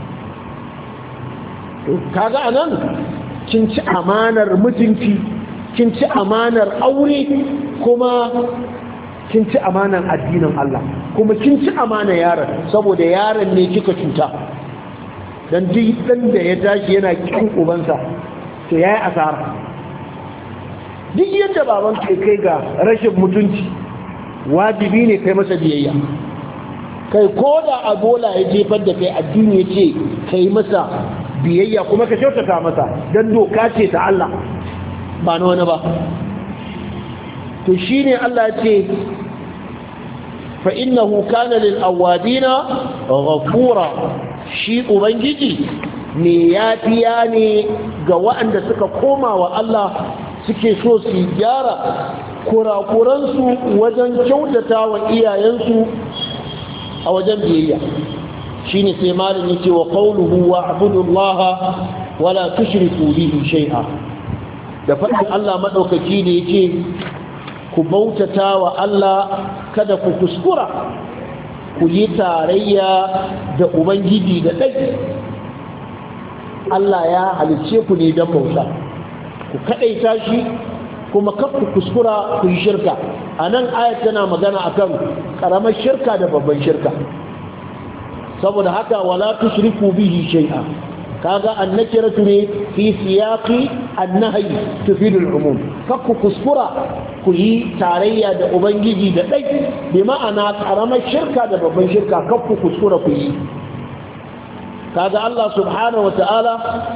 Kaga anan kin ci amanar mutunci, kin ci amanar aure, kuma kin ci amanar addinin Allah, kuma kin ci amanar yaron, saboda yaron ne kika cuta. Dan duk dan da ya tashi yana kin ubansa to yayi asara. Duk yadda baban kai ga rashin mutunci, wajibi ne kai masa biyayya. Kai koda a bola ya jefar da kai, addini ya ce kai masa biyayya kuma ka kyautata masa, don doka ce ta Allah ba na wani ba. To to shine Allah ya ce fa innahu kana lil awadina ghafura shi ubangiji ne yafiya ne ga waɗanda suka koma wa Allah suke so su gyara kurakuransu wajen kyautata wa iyayensu a wajen biyayya shine sai malam yace wa qawluhu wa abudullaha wala tushriku bihi shay'a da fadin Allah madaukaki da yake ku bautata wa Allah kada ku kuskura ku yi tarayya da ubangiji da dai Allah ya halice ku ne don bauta ku kadaita shi kuma kar ku kuskura ku yi shirka anan ayat tana magana akan karamar shirka da babban shirka saboda haka wala tushriku bihi shay'a kaga annakiratu ne fi siyaqi annahi tufidu al-umum fakku kuskura ku yi tarayya da ubangiji da dai bi ma'ana karamar shirka da babban shirka kakku kuskura ku yi kaga Allah subhanahu wata'ala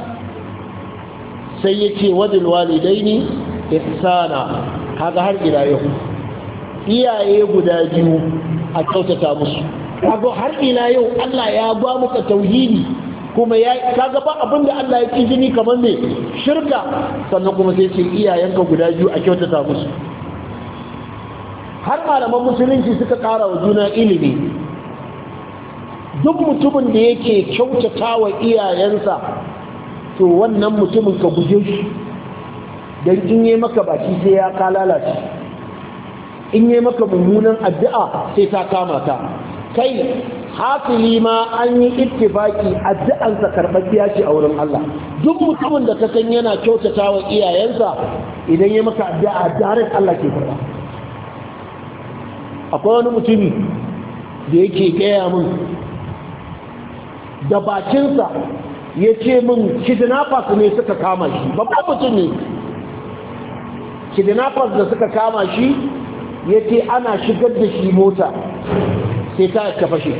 sai yace wadil walidaini ihsana kaga har ila yau iyaye guda biyu a kyautata musu kaga har ila yau Allah ya ba muka tauhidi kuma ya kaga ba abinda Allah ya izini kamar ne shirka sannan kuma sai ce iyayenka guda biyu a kyautata musu har malaman musulunci suka ƙara wa juna ilimi duk mutumin da yake kyautata wa iyayensa to wannan mutumin ka guje shi don in yi maka baki sai ya ka lalace in yi maka mummunan addu'a sai ta kama ta kai hasili ma an yi ittifaki addu'ansa karɓaɓɓiya ce a wurin Allah duk mutumin da ka san yana kyautata wa iyayensa idan ya maka addu'a direct Allah ke karɓa akwai wani mutumi da yake gaya min da bakinsa ya ce min kidnappers ne suka kama shi babban mutum ne kidnappers da suka kama shi ya ce ana shigar da shi mota sai ta ka fashe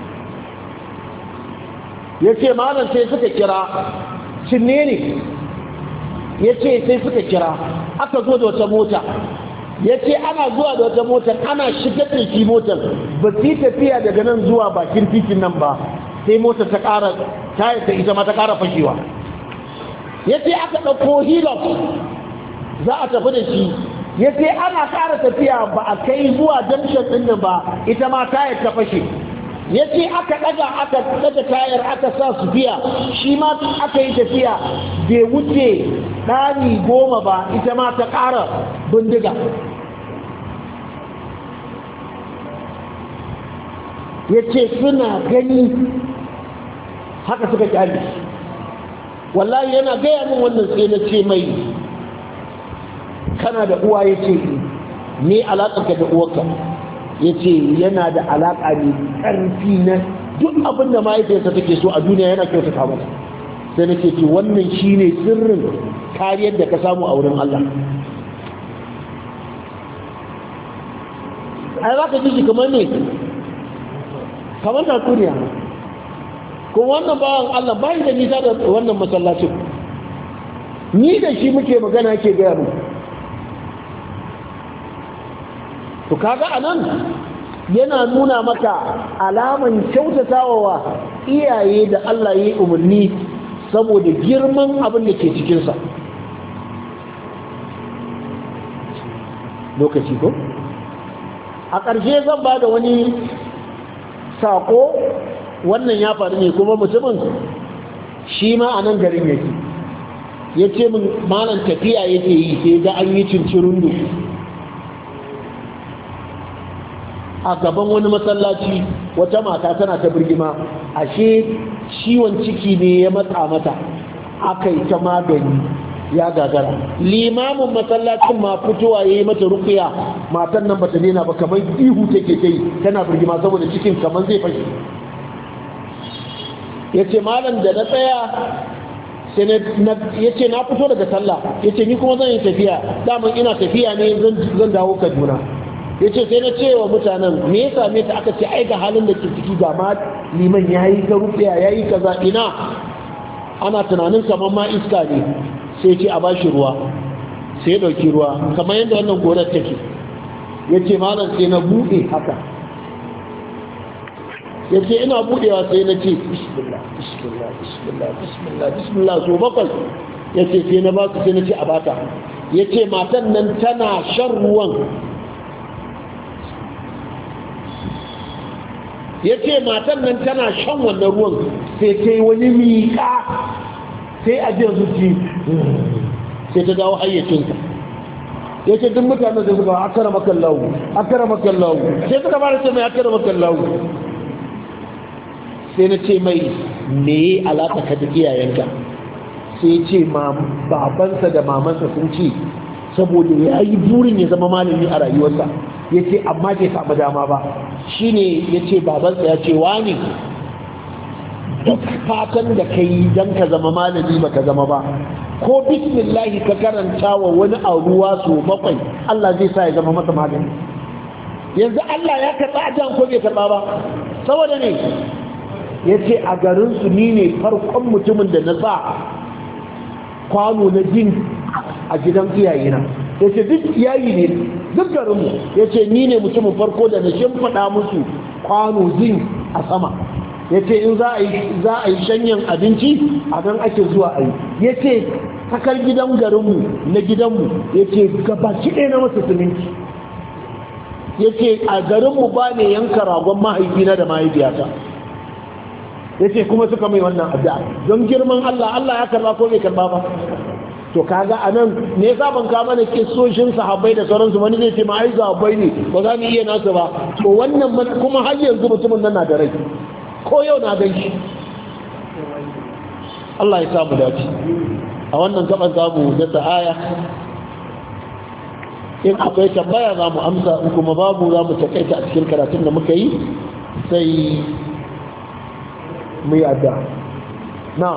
ya ce malam sai suka kira cinne ne ya ce sai suka kira aka zo da wata mota ya ce ana zuwa da wata motar ana shigar da shi motar ba su tafiya daga nan zuwa bakin titin nan ba sai motar ta ƙara tayar ta ita ma ta ƙara fashewa ya ce aka ɗauko hilux za a tafi da shi ya ce ana ƙara tafiya ba a kai zuwa junction ɗin nan ba ita ma tayar ta fashe ya ce aka ɗaga tayar aka sa su fiya shi ma aka yi tafiya bai wuce ɗani 10 ba ita ma ta ƙara bindiga ya ce suna gani haka suka kyale wallahi yana gaya min wannan sai na ce mai kana da uwa ya ce ne alaƙarka da uwarka ya ce yana da alaƙa ne ƙarfi na duk abin da mahaifiyarsa take so a duniya yana kyautata mata sai na ce wannan shi ne sirrin kariyar da ka samu a wurin Allah ai za ka ji shi kamar ne kamar tatsuniya kuma wannan bawan Allah bayan da nisa da wannan masallacin ni da shi muke magana ke gaya mu to kaga anan yana nuna maka alaman kyautatawa iyaye da Allah ya yi umarni saboda girman abin da ke cikinsa lokaci ko a ƙarshe zan ba da wani sako wannan ya faru ne kuma mutumin shi ma a nan garin yake ya ce min malam tafiya yake yi sai ga an yi cincirundu a gaban wani masallaci wata mata tana ta birgima ashe ciwon ciki ne ya matsa mata aka yi ta magani ya gagara limamin masallacin ma fitowa ya yi mata rukuya matan nan bata nena ba kamar ihu take ta yi tana birgima saboda cikin kamar zai fashe ya ce malam da na tsaya ya ce na fito daga sallah ya ce ni kuma zan yi tafiya daman ina tafiya ne zan dawo kaduna ya ce sai na ce wa mutanen me ya same ta aka ce ai ga halin da ke ciki ga ma liman ya yi ta rufiya ya yi kaza ina ana tunanin kamar ma iska ne sai ce a bashi ruwa sai ya ɗauki ruwa kamar yadda wannan gonar take ya ce malam sai na buɗe haka ya ce ina buɗewa sai na ce bismillah bismillah bismillah bismillah bismillah so bakwai ya ce sai na ba su sai na ce a bata ya ce matan nan tana shan ruwan ya ce matan nan tana shan wannan ruwan sai ta yi wani miƙa sai a jiya zuci sai ta dawo hayyacinta ya ce duk mutanen da suka akara makallahu sai suka fara ce mai akara makallahu sai na ce mai me alaƙa ka da iyayenka sai ce babansa da mamansa sun ce saboda ya yi burin ya zama malami a rayuwarsa ya ce amma bai samu dama ba shi ne ya ce babansa ya ce wani duk fatan da ka yi don ka zama malami ba ka zama ba ko bismillahi ka karanta wa wani a ruwa so bakwai Allah zai sa ya zama masa magani yanzu Allah ya karɓa ajan ko bai karɓa ba saboda ne ya ce a garinsu ni ne farkon mutumin da na sa kwano na jin a gidan iyayena ya ce duk iyayi ne duk garinmu ya ce ni ne mutumin farko da na shimfiɗa musu kwano jin a sama ya ce in za a yi shanyan abinci a nan ake zuwa a yi ya ce sakar gidan garinmu na gidanmu ya ce gabaki ɗaya na masu siminti ya ce a garinmu ba ne yanka ragon mahaifina da mahaifiyata ya ce kuma suka mai wannan addu'a don girman Allah ya karba ko bai karba ba to kaga anan ne yasa ban ka mana kissoshin sahabbai da sauransu wani zai ce ma ai sahabbai ne ba za mu iya nasu ba to wannan kuma har yanzu mutumin nan na da rai ko yau na gan shi Allah ya samu dace a wannan gaban zamu da aya in akwai tambaya za mu amsa in kuma babu za mu takaita a cikin karatun da muka yi sai mu yi adda na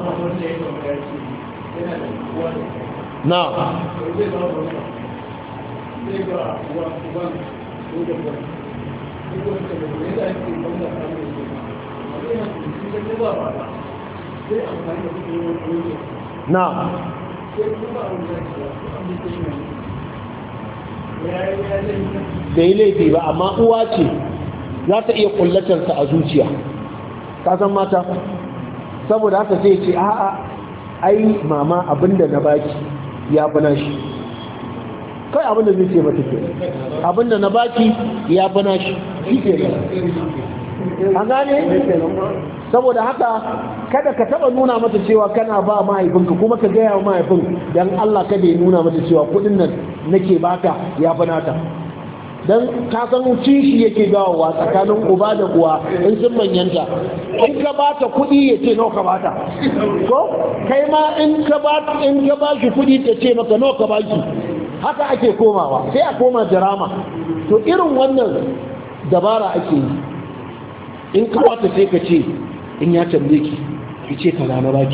da yi laifi ba amma uwa ce za ta iya kullatarsa a zuciya ka san mata saboda haka sai ce a'a ai mama abinda na baki ya fi nashi kai abinda zai ce mata ke abinda na baki ya fi nashi shi ke a gane saboda haka kada ka taba nuna mata cewa kana ba mahaifinka kuma ka gaya wa mahaifin don Allah kada ya nuna mata cewa kudin nan nake baka ya fi nata don kasan kishi yake gawawa tsakanin uba da uwa in sun manyanta in ka bata kudi ya ce nawa ka bata ko kai ma in ka ba shi kudi ta ce maka nawa ka baki haka ake komawa sai a koma drama to irin wannan dabara ake yi in ka bata sai ka ce in ya tambaye ki ce ka na baki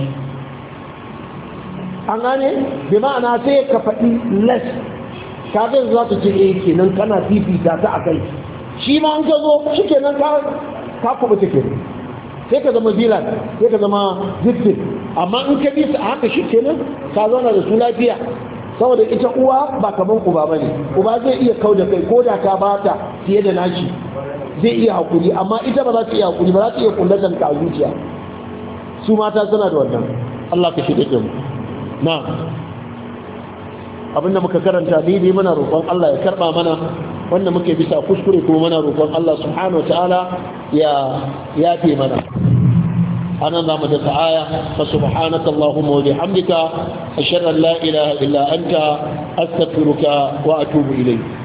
an gane bi ma'ana sai ka faɗi less kafin za ta ce kenan kana fifita ta a kai shi ma an ka zo shi kenan ka kuma ta kenan sai ka zama zilan sai ka zama zittin amma in ka bisa haka shi kenan ka zauna da su lafiya saboda ita uwa ba kaman uba ba ne uba zai iya kau da kai ko da ka ba ta fiye da nashi zai iya hakuri amma ita ba za ta iya hakuri ba za ta iya kullatan ka a zuciya su mata suna da wannan Allah ka shirye da mu na abinda muka karanta daidai muna roƙon Allah ya karɓa mana wanda muke bisa kuskure kuma muna roƙon Allah subhanahu wataala ya yafe mana anan zamu da aya fa subhanaka allahumma wa bihamdika ashhadu an la ilaha illa anta astaghfiruka wa atubu ilayk